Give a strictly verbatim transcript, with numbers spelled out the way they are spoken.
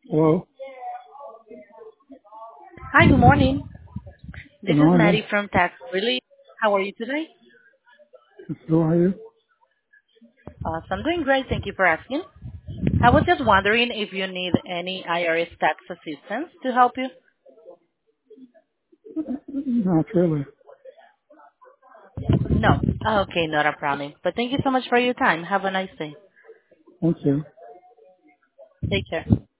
Well, Hi, good morning. good This is morning. Maddie from Tax Relief. How are you today? How are you? Uh, so I'm doing great. Thank you for asking. I was just wondering if you need any I R S tax assistance to help you. Not really. No. Okay, not a problem. But thank you so much for your time. Have a nice day. Thank you. Take care.